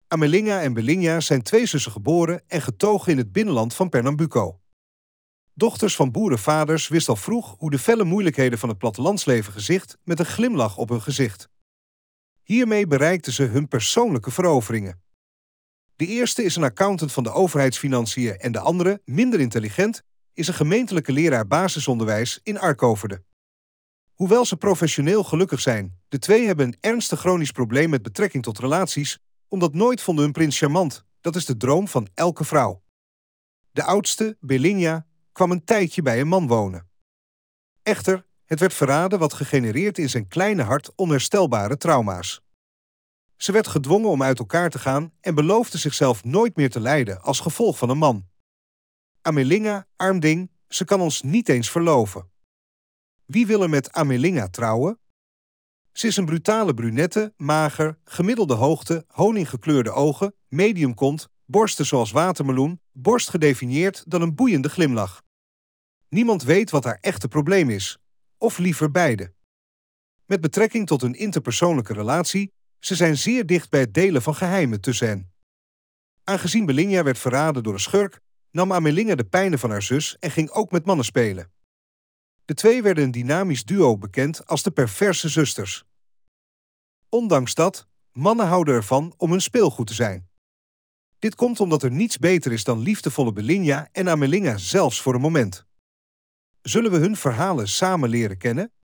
Amelinga en Belinja zijn twee zussen geboren en getogen in het binnenland van Pernambuco. Dochters van boerenvaders wisten al vroeg hoe de felle moeilijkheden van het plattelandsleven gezicht met een glimlach op hun gezicht. Hiermee bereikten ze hun persoonlijke veroveringen. De eerste is een accountant van de overheidsfinanciën en de andere, minder intelligent, is een gemeentelijke leraar basisonderwijs in Arkoverde. Hoewel ze professioneel gelukkig zijn, de twee hebben een ernstig chronisch probleem met betrekking tot relaties, omdat nooit vonden hun prins charmant. Dat is de droom van elke vrouw. De oudste, Belinja, kwam een tijdje bij een man wonen. Echter, het werd verraden wat gegenereerd in zijn kleine hart onherstelbare trauma's. Ze werd gedwongen om uit elkaar te gaan en beloofde zichzelf nooit meer te lijden als gevolg van een man. Amelinga, arm ding, ze kan ons niet eens verloven. Wie wil er met Amelinga trouwen? Ze is een brutale brunette, mager, gemiddelde hoogte, honinggekleurde ogen, medium kont, borsten zoals watermeloen, borst gedefinieerd dan een boeiende glimlach. Niemand weet wat haar echte probleem is, of liever beide. Met betrekking tot hun interpersoonlijke relatie, ze zijn zeer dicht bij het delen van geheimen tussen hen. Aangezien Belinja werd verraden door een schurk, nam Amelinga de pijnen van haar zus en ging ook met mannen spelen. De twee werden een dynamisch duo bekend als de perverse zusters. Ondanks dat, mannen houden ervan om hun speelgoed te zijn. Dit komt omdat er niets beter is dan liefdevolle Belinja en Amelinga zelfs voor een moment. Zullen we hun verhalen samen leren kennen?